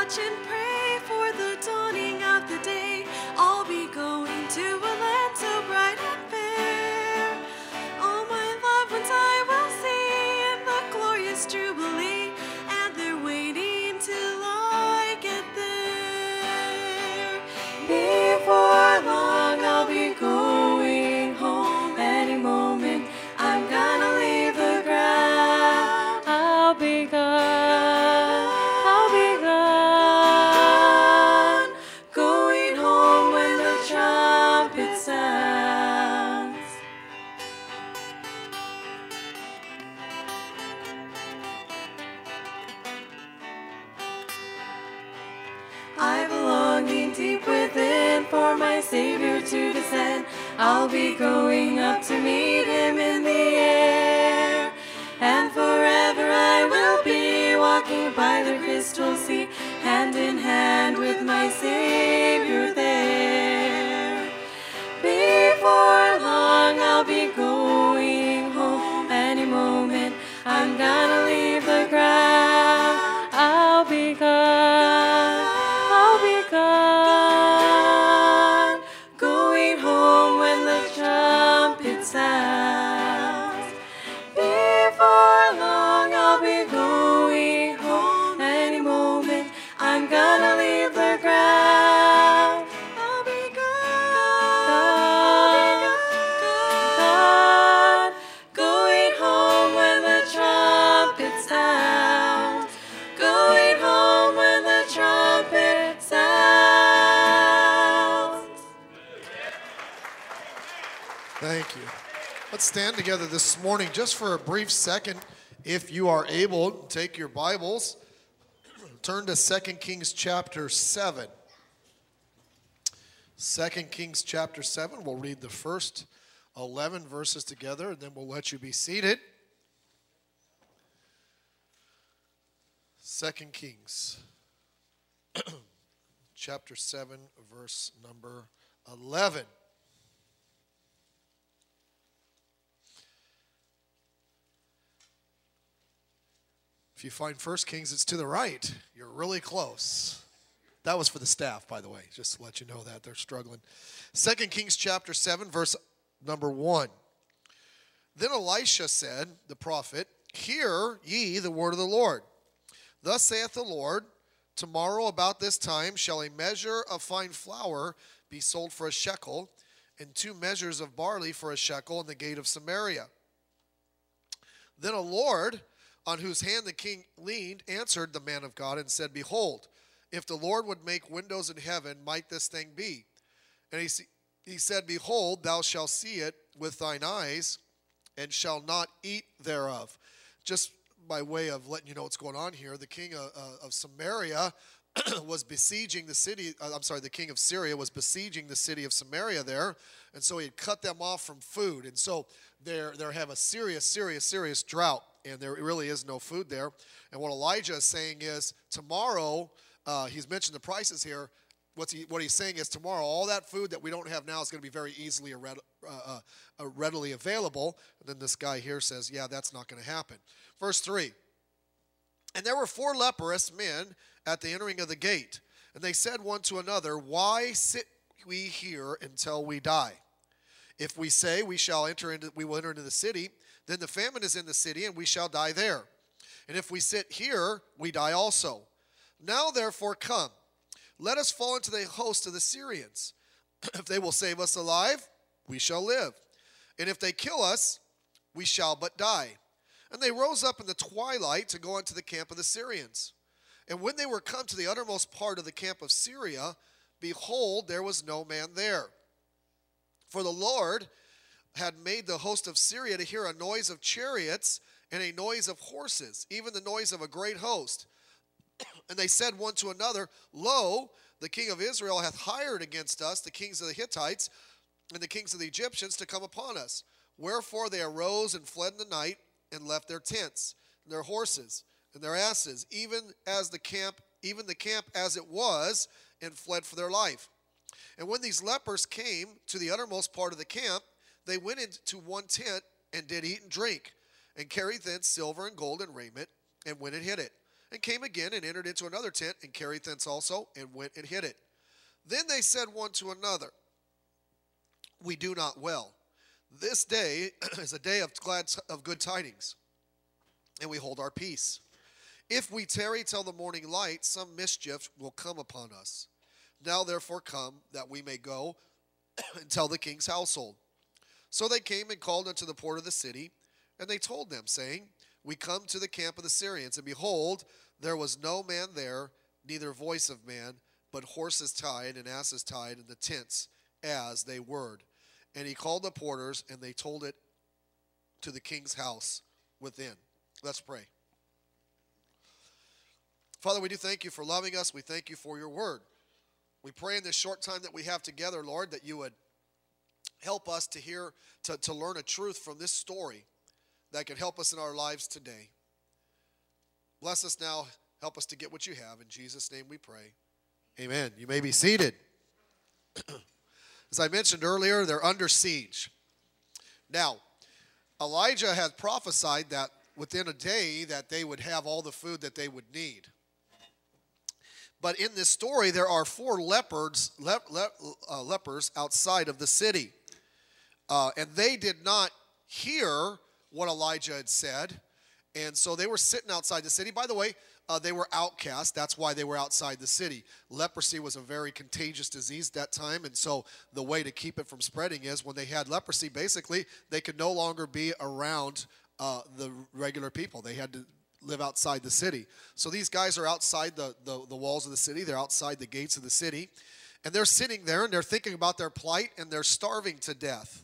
watch and pray for the dawning of the day. I'll be going to a land so bright and fair. All my loved ones I will see in the glorious jubilee, and they're waiting till I get there. Before long I'll be going home. Any moment I'm gonna leave the ground. I'll be gone, going home when the trumpet sounds. I've a longing deep within for my Savior to descend. I'll be going up to meet him in the air, and forever I will be walking by the crystal sea, hand in hand with my Savior there. Before long I'll be going home. Any moment I'm gonna leave the ground. I'll be gone, going home when the trumpet sounds. Before long I'll be going home. Any moment I'm gonna leave the ground. I'll be gone, going home when the trumpet sounds. Going home when the trumpet sounds. Thank you. Let's stand together this morning just for a brief second. If you are able, take your Bibles, turn to 2 Kings chapter 7. 2 Kings chapter 7, we'll read the first 11 verses together, and then we'll let you be seated. 2 Kings chapter 7, verse number 11. If you find 1 Kings, it's to the right. You're really close. That was for the staff, by the way, just to let you know that they're struggling. 2 Kings chapter 7, verse number 1. Then Elisha said, the prophet, hear ye the word of the Lord. Thus saith the Lord, tomorrow about this time shall a measure of fine flour be sold for a shekel, and 2 measures of barley for a shekel in the gate of Samaria. Then a Lord, on whose hand the king leaned, answered the man of God and said, behold, if the Lord would make windows in heaven, might this thing be? And he said, behold, thou shalt see it with thine eyes, and shalt not eat thereof. Just by way of letting you know what's going on here, the king of Samaria was besieging the city. The king of Syria was besieging the city of Samaria there, and so he had cut them off from food. And so they have a serious drought, and there really is no food there. And what Elijah is saying is, tomorrow, he's mentioned the prices here. What he's saying is, tomorrow, all that food that we don't have now is going to be very easily readily available. And then this guy here says, yeah, that's not going to happen. Verse 3, and there were 4 leprous men at the entering of the gate, and they said one to another, why sit we here until we die? If we say we will enter into the city, then the famine is in the city, and we shall die there. And if we sit here, we die also. Now therefore come, let us fall into the host of the Syrians. If they will save us alive, we shall live. And if they kill us, we shall but die. And they rose up in the twilight to go unto the camp of the Syrians. And when they were come to the uttermost part of the camp of Syria, behold, there was no man there. For the Lord had made the host of Syria to hear a noise of chariots and a noise of horses, even the noise of a great host. And they said one to another, lo, the king of Israel hath hired against us the kings of the Hittites and the kings of the Egyptians to come upon us. Wherefore they arose and fled in the night, and left their tents, and their horses, and their asses, even the camp as it was, and fled for their life. And when these lepers came to the uttermost part of the camp, they went into one tent, and did eat and drink, and carried thence silver and gold and raiment, and went and hid it. and came again and entered into another tent and carried thence also and went and hid it. Then they said one to another, we do not well. This day is a day of good tidings, and we hold our peace. If we tarry till the morning light, some mischief will come upon us. Now therefore come, that we may go and tell the king's household. So they came and called unto the port of the city, and they told them, saying, we come to the camp of the Syrians, and behold, there was no man there, neither voice of man, but horses tied and asses tied in the tents, as they were. And he called the porters, and they told it to the king's house within. Let's pray. Father, we do thank you for loving us. We thank you for your word. We pray in this short time that we have together, Lord, that you would help us to hear, to learn a truth from this story that can help us in our lives today. Bless us now. Help us to get what you have. In Jesus' name we pray. Amen. You may be seated. As I mentioned earlier, they're under siege. Now, Elijah had prophesied that within a day that they would have all the food that they would need. But in this story, there are 4 lepers outside of the city. And they did not hear what Elijah had said. And so they were sitting outside the city. By the way, they were outcast. That's why they were outside the city. Leprosy was a very contagious disease at that time. And so the way to keep it from spreading is when they had leprosy, basically, they could no longer be around the regular people. They had to live outside the city. So these guys are outside the walls of the city. They're outside the gates of the city. And they're sitting there, and they're thinking about their plight, and they're starving to death.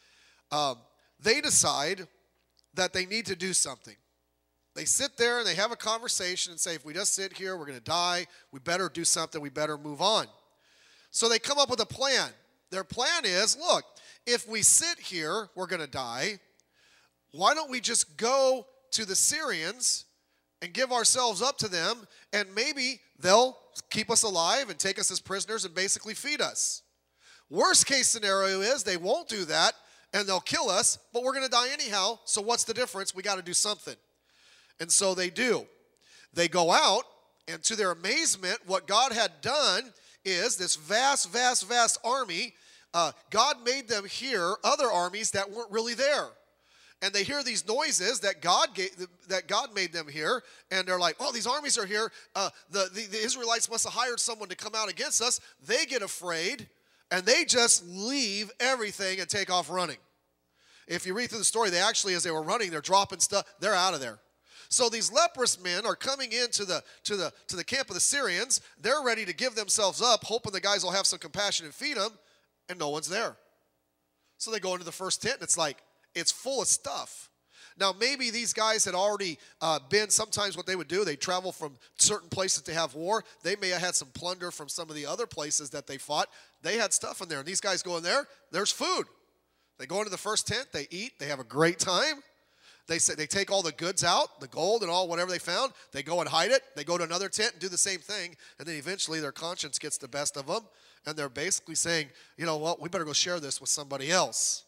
They decide that they need to do something. They sit there and they have a conversation and say, if we just sit here, we're going to die. We better do something. We better move on. So they come up with a plan. Their plan is, look, if we sit here, we're going to die. Why don't we just go to the Syrians and give ourselves up to them, and maybe they'll keep us alive and take us as prisoners and basically feed us. Worst case scenario is they won't do that, and they'll kill us, but we're going to die anyhow, so what's the difference? We got to do something. And so they do. They go out, and to their amazement, what God had done is this vast, vast, vast army, God made them hear other armies that weren't really there. And they hear these noises that God made them hear, and they're like, oh, these armies are here. The Israelites must have hired someone to come out against us. They get afraid, and they just leave everything and take off running. If you read through the story, they actually, as they were running, they're dropping stuff. They're out of there. So these leprous men are coming into the camp of the Syrians. They're ready to give themselves up, hoping the guys will have some compassion and feed them, and no one's there. So they go into the first tent, and it's like, it's full of stuff. Now, maybe these guys had already been, sometimes what they would do, they'd travel from certain places to have war. They may have had some plunder from some of the other places that they fought. They had stuff in there, and these guys go in there, there's food. They go into the first tent, they eat, they have a great time. They take all the goods out, the gold and all, whatever they found. They go and hide it. They go to another tent and do the same thing. And then eventually their conscience gets the best of them. And they're basically saying, you know what, we better go share this with somebody else.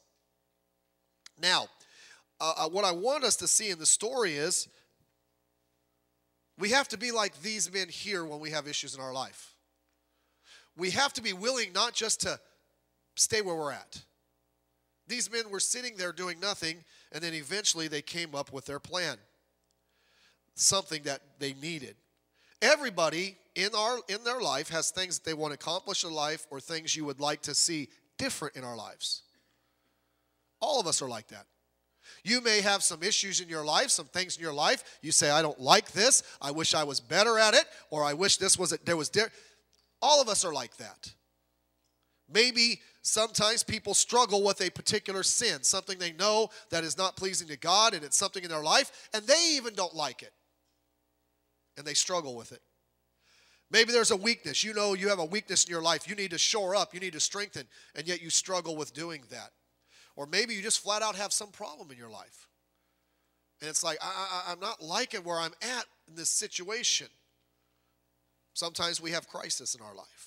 Now, what I want us to see in the story is we have to be like these men here when we have issues in our life. We have to be willing not just to stay where we're at. These men were sitting there doing nothing, and then eventually they came up with their plan, something that they needed. Everybody in their life has things that they want to accomplish in life or things you would like to see different in our lives. All of us are like that. You may have some issues in your life, some things in your life. You say, I don't like this. I wish I was better at it, or I wish this was it. All of us are like that. Maybe sometimes people struggle with a particular sin, something they know that is not pleasing to God, and it's something in their life, and they even don't like it, and they struggle with it. Maybe there's a weakness. You know you have a weakness in your life. You need to shore up. You need to strengthen, and yet you struggle with doing that. Or maybe you just flat out have some problem in your life, and it's like, I'm not liking where I'm at in this situation. Sometimes we have crisis in our life.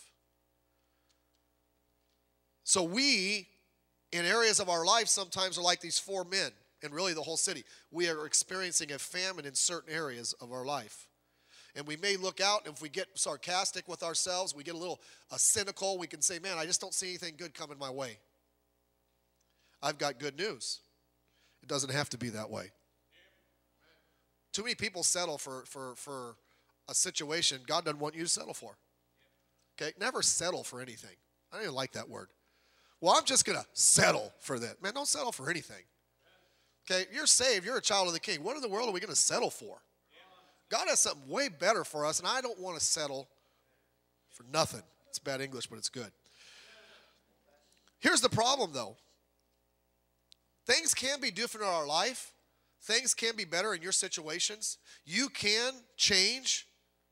So we, in areas of our life, sometimes are like these 4 men, and really the whole city. We are experiencing a famine in certain areas of our life. And we may look out, and if we get sarcastic with ourselves, we get a little cynical, we can say, man, I just don't see anything good coming my way. I've got good news. It doesn't have to be that way. Too many people settle for a situation God doesn't want you to settle for. Okay? Never settle for anything. I don't even like that word. Well, I'm just going to settle for that. Man, don't settle for anything. Okay? You're saved. You're a child of the King. What in the world are we going to settle for? God has something way better for us, and I don't want to settle for nothing. It's bad English, but it's good. Here's the problem, though. Things can be different in our life. Things can be better in your situations. You can change.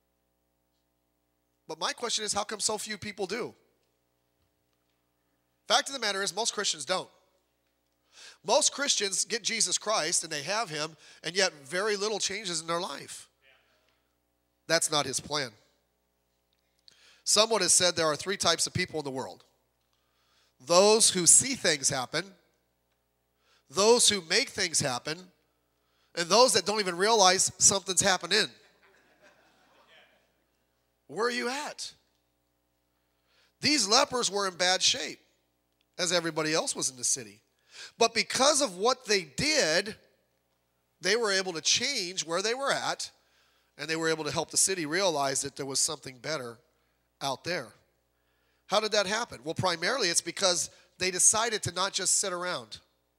But my question is, how come so few people do? Fact of the matter is, most Christians don't. Most Christians get Jesus Christ, and they have him, and yet very little changes in their life. That's not his plan. Someone has said there are 3 types of people in the world. Those who see things happen, those who make things happen, and those that don't even realize something's happening. Where are you at? These lepers were in bad shape, as everybody else was in the city. But because of what they did, they were able to change where they were at, and they were able to help the city realize that there was something better out there. How did that happen? Well, primarily it's because they decided to not just sit around.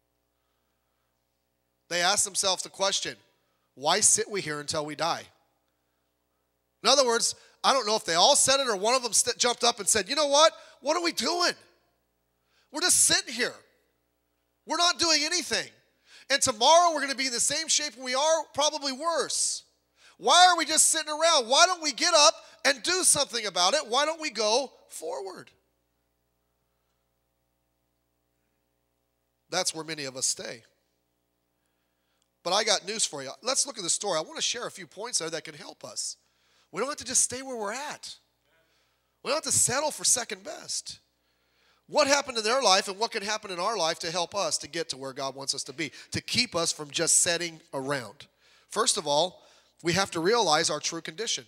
They asked themselves the question, why sit we here until we die? In other words, I don't know if they all said it or one of them jumped up and said, you know what? What are we doing? We're just sitting here. We're not doing anything. And tomorrow we're going to be in the same shape we are, probably worse. Why are we just sitting around? Why don't we get up and do something about it? Why don't we go forward? That's where many of us stay. But I got news for you. Let's look at the story. I want to share a few points there that can help us. We don't have to just stay where we're at. We don't have to settle for second best. What happened in their life and what can happen in our life to help us to get to where God wants us to be, to keep us from just sitting around? First of all, we have to realize our true condition.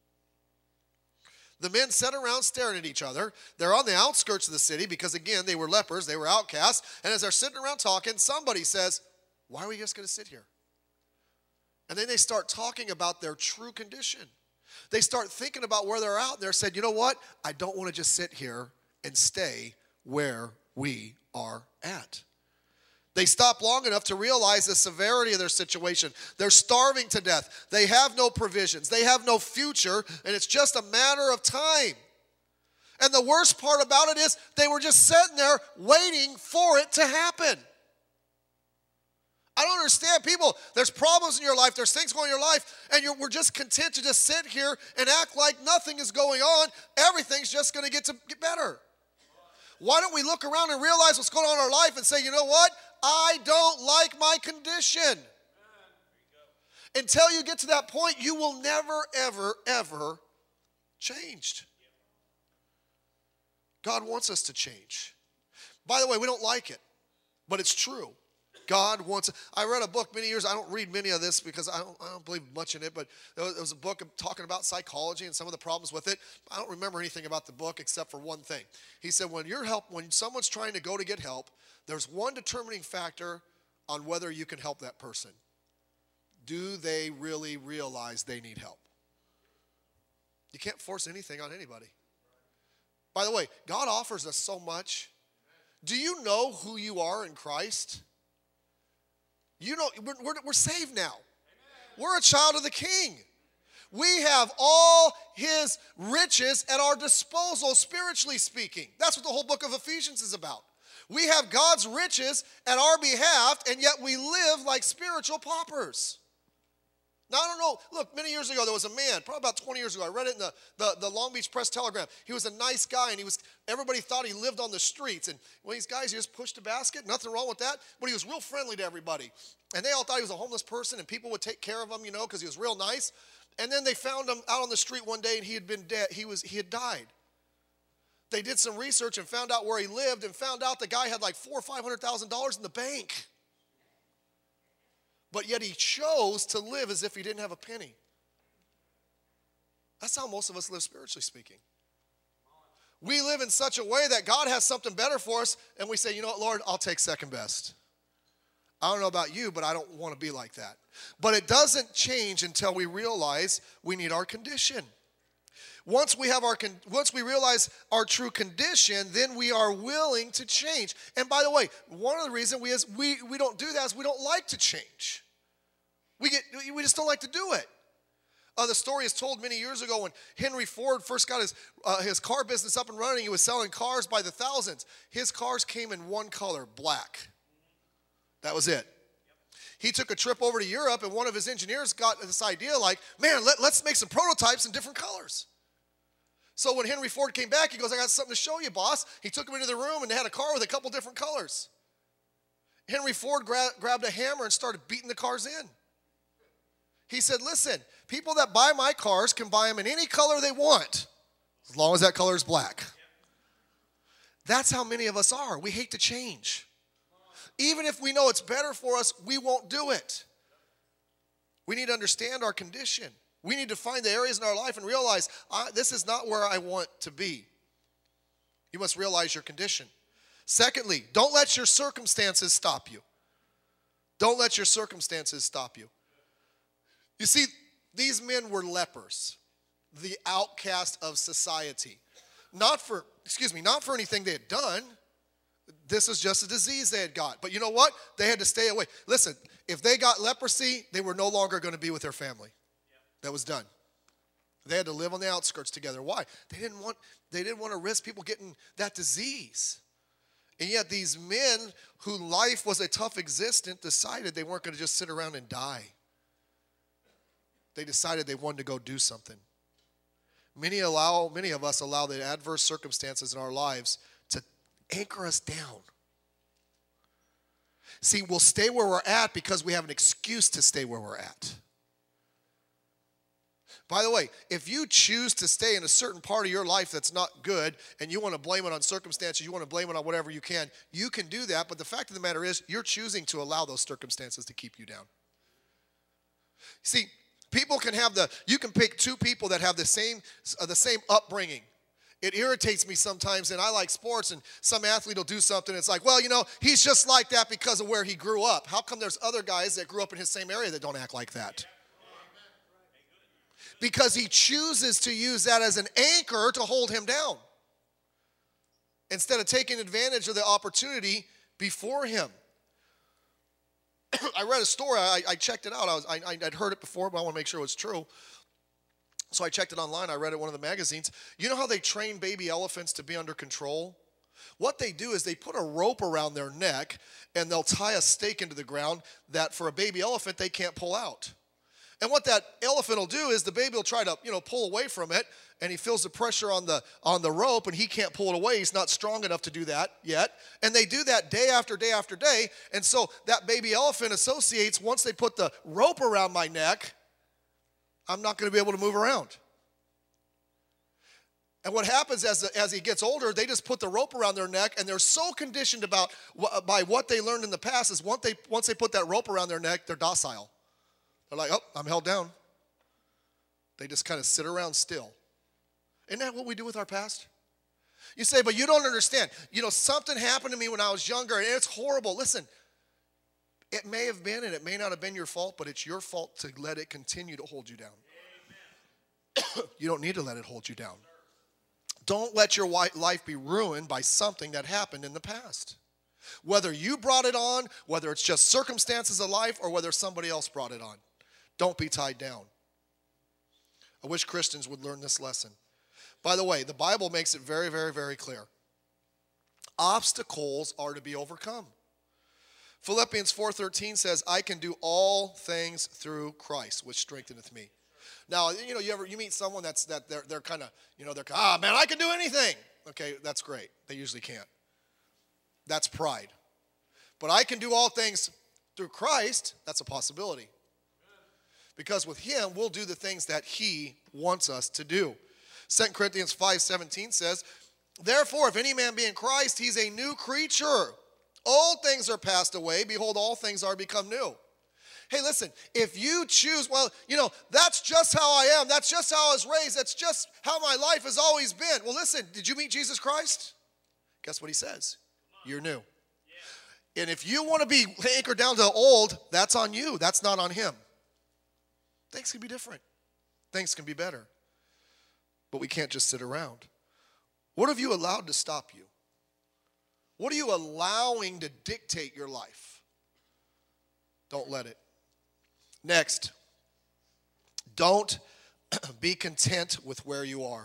The men sat around staring at each other. They're on the outskirts of the city because, again, they were lepers. They were outcasts. And as they're sitting around talking, somebody says, why are we just going to sit here? And then they start talking about their true condition. They start thinking about where they're at. And they're saying, you know what? I don't want to just sit here and stay where we are at. They stop long enough to realize the severity of their situation. They're starving to death. They have no provisions. They have no future, and it's just a matter of time. And the worst part about it is they were just sitting there waiting for it to happen. I don't understand people. There's problems in your life. There's things going on in your life, and we're just content to just sit here and act like nothing is going on. Everything's just going to get better. Why don't we look around and realize what's going on in our life and say, you know what? I don't like my condition. Until you get to that point, you will never, ever, ever change. God wants us to change. By the way, we don't like it, but it's true. God wants. I read a book many years. I don't read many of this because I don't believe much in it, but there was a book talking about psychology and some of the problems with it. I don't remember anything about the book except for one thing. He said when someone's trying to go to get help, there's one determining factor on whether you can help that person. Do they really realize they need help? You can't force anything on anybody. By the way, God offers us so much. Do you know who you are in Christ? You know, we're saved now. We're a child of the King. We have all his riches at our disposal, spiritually speaking. That's what the whole book of Ephesians is about. We have God's riches at our behalf, and yet we live like spiritual paupers. Now, I don't know. Look, many years ago, there was a man, probably about 20 years ago. I read it in the Long Beach Press Telegram. He was a nice guy, and everybody thought he lived on the streets. And one of these guys, he just pushed a basket. Nothing wrong with that. But he was real friendly to everybody. And they all thought he was a homeless person, and people would take care of him, because he was real nice. And then they found him out on the street one day, and he had been dead. He had died. They did some research and found out where he lived and found out the guy had like $400,000 or $500,000 in the bank. But yet he chose to live as if he didn't have a penny. That's how most of us live spiritually speaking. We live in such a way that God has something better for us, and we say, you know what, Lord, I'll take second best. I don't know about you, but I don't want to be like that. But it doesn't change until we realize we need our condition. Once we realize our true condition, then we are willing to change. And by the way, one of the reasons we don't do that is we don't like to change. We just don't like to do it. The story is told many years ago when Henry Ford first got his car business up and running. He was selling cars by the thousands. His cars came in one color, black. That was it. He took a trip over to Europe, and one of his engineers got this idea like, man, let's make some prototypes in different colors. So when Henry Ford came back, he goes, I got something to show you, boss. He took him into the room, and they had a car with a couple different colors. Henry Ford grabbed a hammer and started beating the cars in. He said, listen, people that buy my cars can buy them in any color they want, as long as that color is black. That's how many of us are. We hate to change. Even if we know it's better for us, we won't do it. We need to understand our condition. We need to find the areas in our life and realize, this is not where I want to be. You must realize your condition. Secondly, don't let your circumstances stop you. Don't let your circumstances stop you. You see, these men were lepers, the outcast of society. Not for anything they had done. This was just a disease they had got. But you know what? They had to stay away. Listen, if they got leprosy, they were no longer going to be with their family. That was done. They had to live on the outskirts together. Why? They didn't want to risk people getting that disease. And yet these men, whose life was a tough existence, decided they weren't going to just sit around and die. They decided they wanted to go do something. Many of us allow the adverse circumstances in our lives to anchor us down. See, we'll stay where we're at because we have an excuse to stay where we're at. By the way, if you choose to stay in a certain part of your life that's not good and you want to blame it on circumstances, you want to blame it on whatever you can do that. But the fact of the matter is you're choosing to allow those circumstances to keep you down. See, you can pick two people that have the same upbringing. It irritates me sometimes, and I like sports, and some athlete will do something. It's like, well, he's just like that because of where he grew up. How come there's other guys that grew up in his same area that don't act like that? Because he chooses to use that as an anchor to hold him down instead of taking advantage of the opportunity before him. I read a story. I checked it out. I'd heard it before, but I want to make sure it was true. So I checked it online. I read it in one of the magazines. You know how they train baby elephants to be under control? What they do is they put a rope around their neck, and they'll tie a stake into the ground that for a baby elephant they can't pull out. And what that elephant will do is the baby will try to, pull away from it, and he feels the pressure on the rope, and he can't pull it away. He's not strong enough to do that yet. And they do that day after day after day. And so that baby elephant associates, once they put the rope around my neck, I'm not going to be able to move around. And what happens as he gets older, they just put the rope around their neck, and they're so conditioned by what they learned in the past is once they put that rope around their neck, they're docile. They're like, oh, I'm held down. They just kind of sit around still. Isn't that what we do with our past? You say, but you don't understand. Something happened to me when I was younger, and it's horrible. Listen, it may have been, and it may not have been your fault, but it's your fault to let it continue to hold you down. You don't need to let it hold you down. Don't let your life be ruined by something that happened in the past. Whether you brought it on, whether it's just circumstances of life, or whether somebody else brought it on. Don't be tied down. I wish Christians would learn this lesson. By the way, the Bible makes it very, very, very clear. Obstacles are to be overcome. Philippians 4:13 says, I can do all things through Christ, which strengtheneth me. Now, you meet someone they're kind of, man, I can do anything. Okay, that's great. They usually can't. That's pride. But I can do all things through Christ, that's a possibility. Because with him, we'll do the things that he wants us to do. 2 Corinthians 5:17 says, therefore, if any man be in Christ, he's a new creature. All things are passed away. Behold, all things are become new. Hey, listen, if you choose, well, that's just how I am. That's just how I was raised. That's just how my life has always been. Well, listen, did you meet Jesus Christ? Guess what he says? You're new. And if you want to be anchored down to the old, that's on you. That's not on him. Things can be different. Things can be better. But we can't just sit around. What have you allowed to stop you? What are you allowing to dictate your life? Don't let it. Next, don't be content with where you are.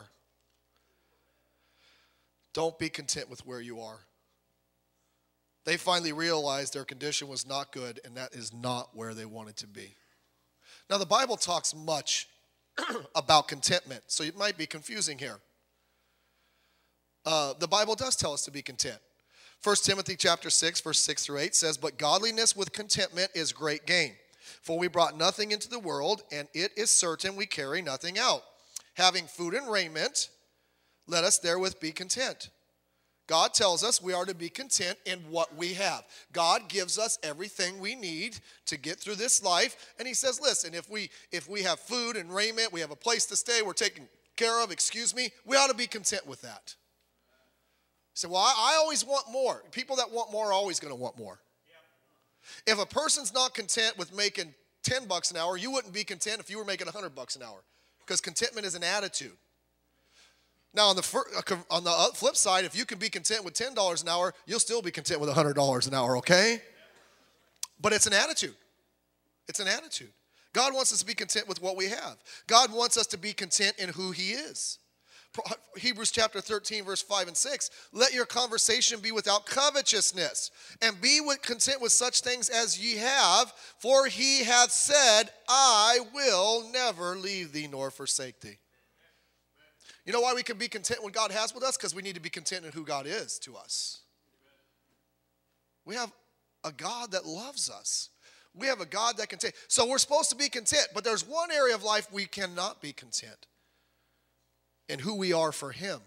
Don't be content with where you are. They finally realized their condition was not good, and that is not where they wanted to be. Now, the Bible talks much about contentment, so it might be confusing here. The Bible does tell us to be content. 1 Timothy chapter 6, verse 6 through 8 says, "But godliness with contentment is great gain. For we brought nothing into the world, and it is certain we carry nothing out. Having food and raiment, let us therewith be content." God tells us we are to be content in what we have. God gives us everything we need to get through this life. And he says, listen, if we have food and raiment, we have a place to stay, we're taken care of, we ought to be content with that. So, well, I always want more. People that want more are always going to want more. If a person's not content with making $10 an hour, you wouldn't be content if you were making $100 an hour. Because contentment is an attitude. Now, on the flip side, if you can be content with $10 an hour, you'll still be content with $100 an hour, okay? But it's an attitude. It's an attitude. God wants us to be content with what we have. God wants us to be content in who he is. Hebrews chapter 13, verse 5 and 6. "Let your conversation be without covetousness, and be content with such things as ye have, for he hath said, I will never leave thee nor forsake thee." You know why we can be content when God has with us? Because we need to be content in who God is to us. We have a God that loves us. We have a God that can take. So we're supposed to be content, but there's one area of life we cannot be content. And who we are for him.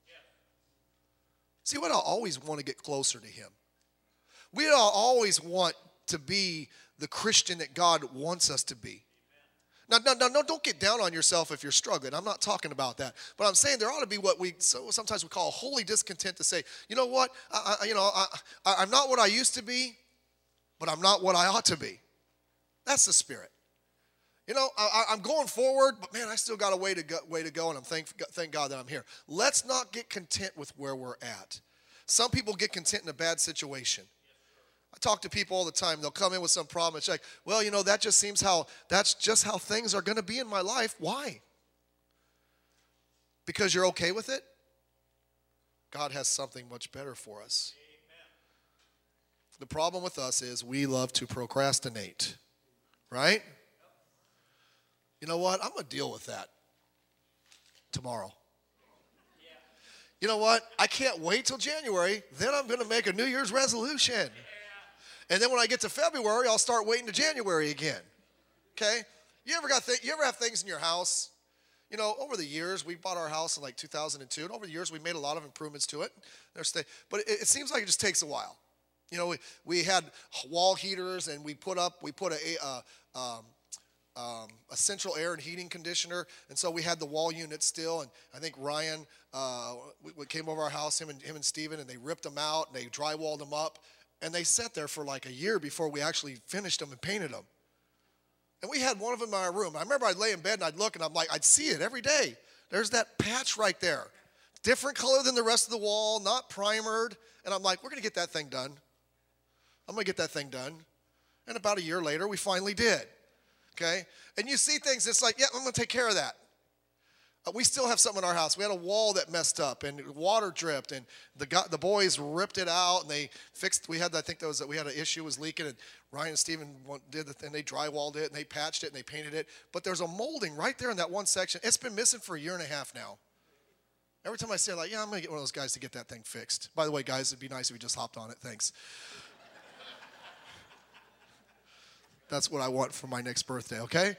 See, we don't always want to get closer to him. We don't always want to be the Christian that God wants us to be. Now, don't get down on yourself if you're struggling. I'm not talking about that. But I'm saying there ought to be what sometimes we call a holy discontent, to say, you know what, I'm not what I used to be, but I'm not what I ought to be. That's the spirit. I'm going forward, but man, I still got a way to go, and I'm thank God that I'm here. Let's not get content with where we're at. Some people get content in a bad situation. I talk to people all the time. They'll come in with some problem. It's like, well, that's just how things are going to be in my life. Why? Because you're okay with it? God has something much better for us. Amen. The problem with us is we love to procrastinate, right? You know what? I'm going to deal with that tomorrow. Yeah. You know what? I can't wait till January. Then I'm going to make a New Year's resolution. Yeah. And then when I get to February, I'll start waiting to January again. Okay? You ever have things in your house? Over the years, we bought our house in like 2002, and over the years, we made a lot of improvements to it. But it seems like it just takes a while. We had wall heaters, and we put a central air and heating conditioner, and so we had the wall unit still. And I think Ryan we came over our house, him and Steven, and they ripped them out and they drywalled them up. And they sat there for like a year before we actually finished them and painted them. And we had one of them in our room. I remember I'd lay in bed and I'd look, and I'd see it every day. There's that patch right there. Different color than the rest of the wall, not primered. And I'm like, we're going to get that thing done. I'm going to get that thing done. And about a year later, we finally did. Okay? And you see things, it's like, yeah, I'm going to take care of that. We still have something in our house. We had a wall that messed up and water dripped, and the boys ripped it out, and they fixed. We had an issue, was leaking, and Ryan and Steven did the thing. They drywalled it and they patched it and they painted it. But there's a molding right there in that one section. It's been missing for a year and a half now. Every time I say, like, yeah, I'm gonna get one of those guys to get that thing fixed. By the way, guys, it'd be nice if you just hopped on it. Thanks. That's what I want for my next birthday. Okay.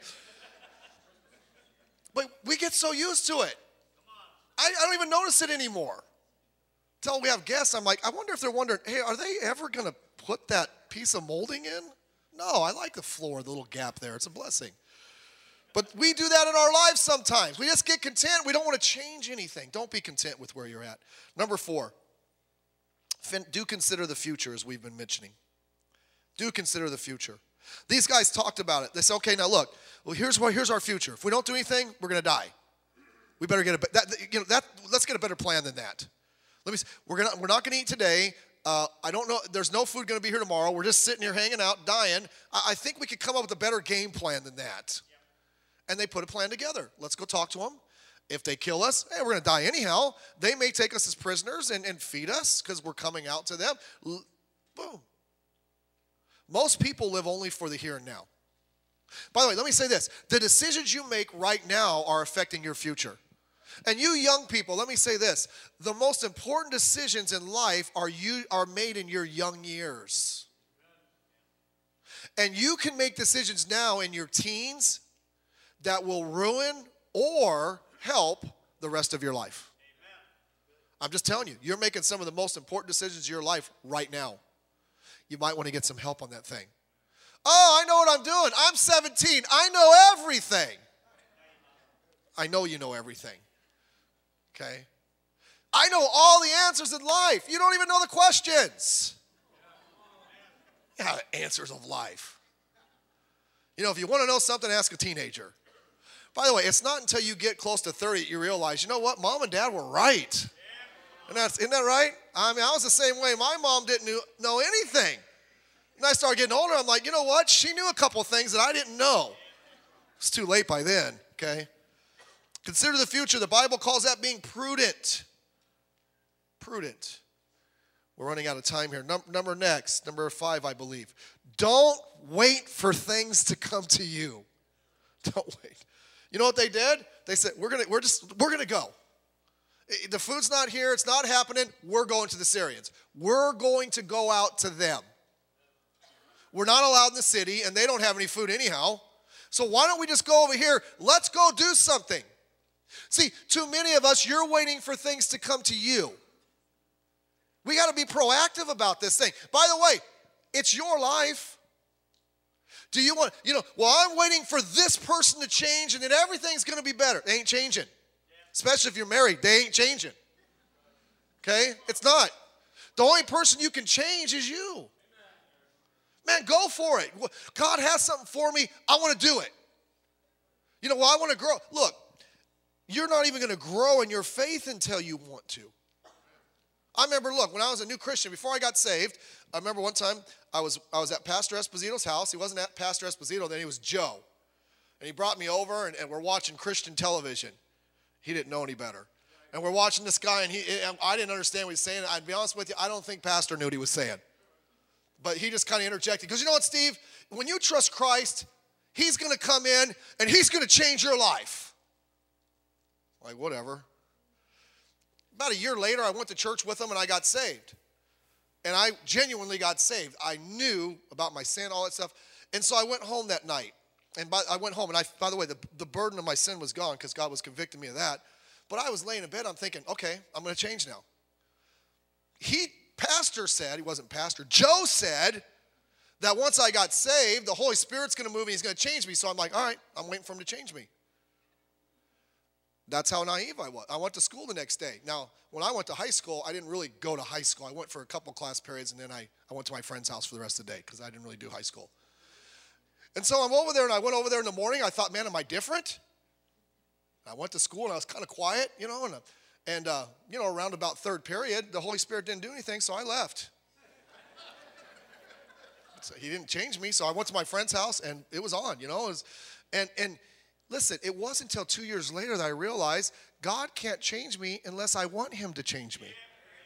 But we get so used to it. I don't even notice it anymore. Until we have guests, I'm like, I wonder if they're wondering, hey, are they ever going to put that piece of molding in? No, I like the floor, the little gap there. It's a blessing. But we do that in our lives sometimes. We just get content. We don't want to change anything. Don't be content with where you're at. Number 4, do consider the future, as we've been mentioning. Do consider the future. These guys talked about it. They said, okay, now look, well, here's our future. If we don't do anything, we're going to die. We better get let's get a better plan than that. We're not going to eat today. I don't know. There's no food going to be here tomorrow. We're just sitting here hanging out, dying. I think we could come up with a better game plan than that. And they put a plan together. Let's go talk to them. If they kill us, hey, we're going to die anyhow. They may take us as prisoners and feed us because we're coming out to them. Boom. Most people live only for the here and now. By the way, let me say this. The decisions you make right now are affecting your future. And you young people, let me say this. The most important decisions in life are made in your young years. And you can make decisions now in your teens that will ruin or help the rest of your life. I'm just telling you, you're making some of the most important decisions of your life right now. You might want to get some help on that thing. Oh, I know what I'm doing. I'm 17. I know everything. I know you know everything. Okay? I know all the answers in life. You don't even know the questions. Yeah, the answers of life. You know, if you want to know something, ask a teenager. By the way, it's not until you get close to 30 that you realize, you know what, Mom and Dad were right. Isn't that right? I mean, I was the same way. My mom didn't know anything. And I started getting older. I'm like, you know what? She knew a couple of things that I didn't know. It's too late by then, okay? Consider the future. The Bible calls that being prudent. Prudent. We're running out of time here. Number 5, I believe. Don't wait for things to come to you. Don't wait. You know what they did? They said, we're gonna go. The food's not here, it's not happening, we're going to the Syrians. We're going to go out to them. We're not allowed in the city, and they don't have any food anyhow. So why don't we just go over here? Let's go do something. See, too many of us, you're waiting for things to come to you. We got to be proactive about this thing. By the way, it's your life. Do you want, well, I'm waiting for this person to change and then everything's going to be better. They ain't changing. Especially if you're married, they ain't changing. Okay? It's not. The only person you can change is you. Man, go for it. God has something for me. I want to do it. Well, I want to grow. Look, you're not even going to grow in your faith until you want to. I remember, look, when I was a new Christian, before I got saved, I remember one time I was at Pastor Esposito's house. He wasn't at Pastor Esposito, then he was Joe. And he brought me over, and we're watching Christian television. He didn't know any better. And we're watching this guy, and I didn't understand what he was saying. I'd be honest with you, I don't think Pastor knew what he was saying. But he just kind of interjected. Because you know what, Steve? When you trust Christ, he's going to come in, and he's going to change your life. Like, whatever. About a year later, I went to church with him, and I got saved. And I genuinely got saved. I knew about my sin, all that stuff. And so I went home that night. And I went home, and by the way, the burden of my sin was gone because God was convicting me of that. But I was laying in bed, I'm thinking, okay, I'm going to change now. Pastor said, he wasn't pastor, Joe said that once I got saved, the Holy Spirit's going to move me, he's going to change me. So I'm like, all right, I'm waiting for him to change me. That's how naive I was. I went to school the next day. Now, when I went to high school, I didn't really go to high school. I went for a couple class periods, and then I went to my friend's house for the rest of the day because I didn't really do high school. And so I'm over there, and I went over there in the morning. I thought, man, am I different? I went to school, and I was kind of quiet, and around about third period, the Holy Spirit didn't do anything, so I left. So he didn't change me, so I went to my friend's house, and it was on, and listen, it wasn't until 2 years later that I realized God can't change me unless I want him to change me.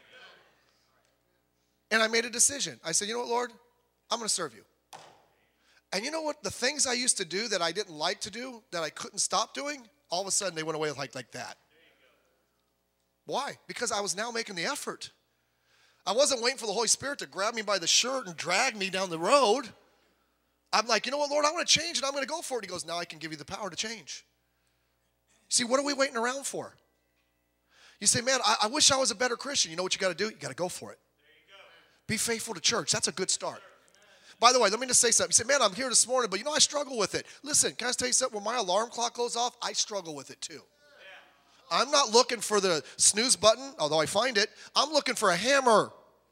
And I made a decision. I said, you know what, Lord? I'm going to serve you. And you know what? The things I used to do that I didn't like to do, that I couldn't stop doing, all of a sudden they went away like that. Why? Because I was now making the effort. I wasn't waiting for the Holy Spirit to grab me by the shirt and drag me down the road. I'm like, you know what, Lord, I want to change and I'm going to go for it. He goes, now I can give you the power to change. See, what are we waiting around for? You say, man, I wish I was a better Christian. You know what you got to do? You got to go for it. Be faithful to church. That's a good start. By the way, let me just say something. You say, man, I'm here this morning, but I struggle with it. Listen, can I tell you something? When my alarm clock goes off, I struggle with it too. I'm not looking for the snooze button, although I find it. I'm looking for a hammer.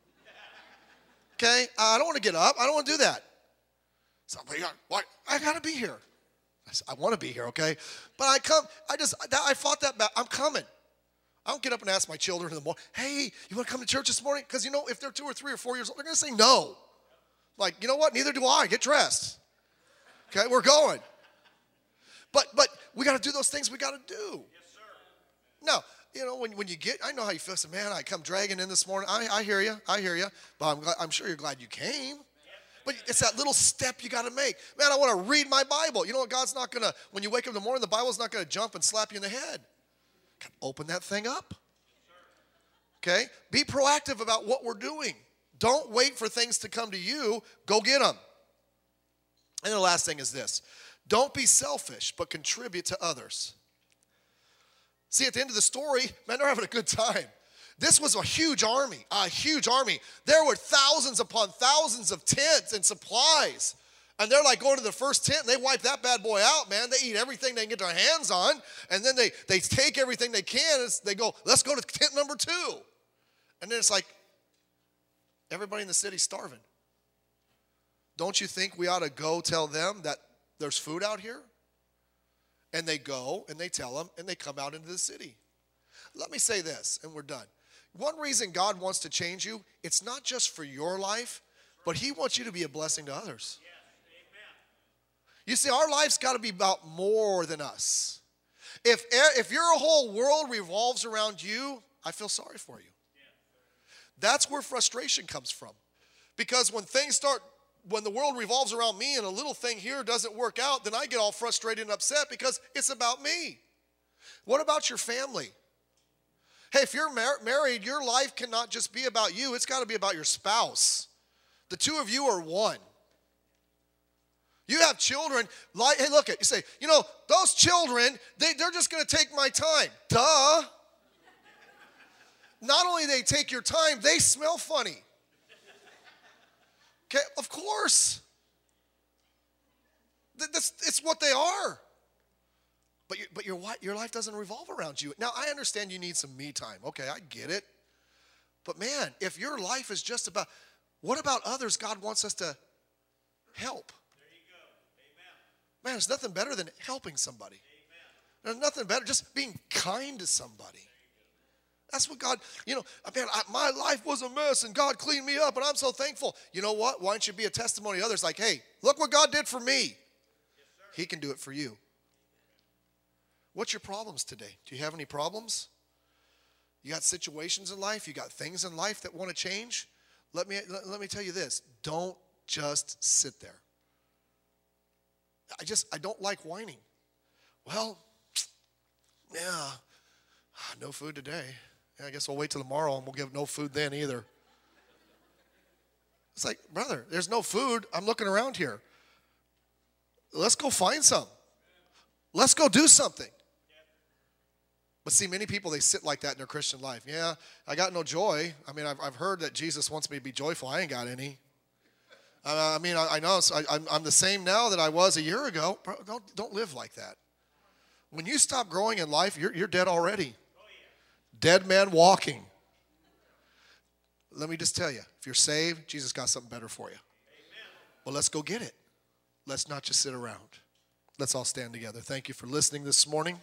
Okay? I don't want to get up. I don't want to do that. So, what? I got to be here. I want to be here, okay? But I fought that back. I'm coming. I don't get up and ask my children in the morning, hey, you want to come to church this morning? Because, if they're 2 or 3 or 4 years old, they're going to say no. Like, you know what? Neither do I. Get dressed. Okay, we're going. But we got to do those things we got to do. Yes, sir. Now, when you get, I know how you feel. So, man, I come dragging in this morning. I hear you. But I'm sure you're glad you came. But it's that little step you got to make. Man, I want to read my Bible. You know what? God's not going to, when you wake up in the morning, the Bible's not going to jump and slap you in the head. Open that thing up. Okay? Be proactive about what we're doing. Don't wait for things to come to you. Go get them. And the last thing is this. Don't be selfish, but contribute to others. See, at the end of the story, man, they're having a good time. This was a huge army, There were thousands upon thousands of tents and supplies. And they're like going to the first tent, and they wipe that bad boy out, man. They eat everything they can get their hands on, and then they take everything they can, and they go, let's go to tent number 2. And then it's like, everybody in the city's starving. Don't you think we ought to go tell them that there's food out here? And they go, and they tell them, and they come out into the city. Let me say this, and we're done. One reason God wants to change you, it's not just for your life, but he wants you to be a blessing to others. Yes, amen. You see, our life's got to be about more than us. If your whole world revolves around you, I feel sorry for you. That's where frustration comes from. Because when the world revolves around me and a little thing here doesn't work out, then I get all frustrated and upset because it's about me. What about your family? Hey, if you're married, your life cannot just be about you. It's got to be about your spouse. The two of you are one. You have children. Hey, look, you say, those children, they're just going to take my time. Duh. Not only they take your time, they smell funny. Okay, of course. It's what they are. But your life doesn't revolve around you. Now, I understand you need some me time. Okay, I get it. But man, if your life is just about, what about others God wants us to help? There you go. Amen. Man, there's nothing better than helping somebody. Amen. There's nothing better, just being kind to somebody. That's what God, man, my life was a mess and God cleaned me up and I'm so thankful. You know what? Why don't you be a testimony to others like, hey, look what God did for me. Yes, he can do it for you. What's your problems today? Do you have any problems? You got situations in life? You got things in life that want to change? Let me tell you this. Don't just sit there. I don't like whining. Well, yeah, no food today. Yeah, I guess we'll wait till tomorrow and we'll give no food then either. It's like, brother, there's no food. I'm looking around here. Let's go find some. Let's go do something. But see, many people, they sit like that in their Christian life. Yeah, I got no joy. I mean, I've heard that Jesus wants me to be joyful. I ain't got any. I know I'm the same now that I was a year ago. Bro, don't live like that. When you stop growing in life, you're dead already. Dead man walking. Let me just tell you, if you're saved, Jesus got something better for you. Well, let's go get it. Let's not just sit around. Let's all stand together. Thank you for listening this morning.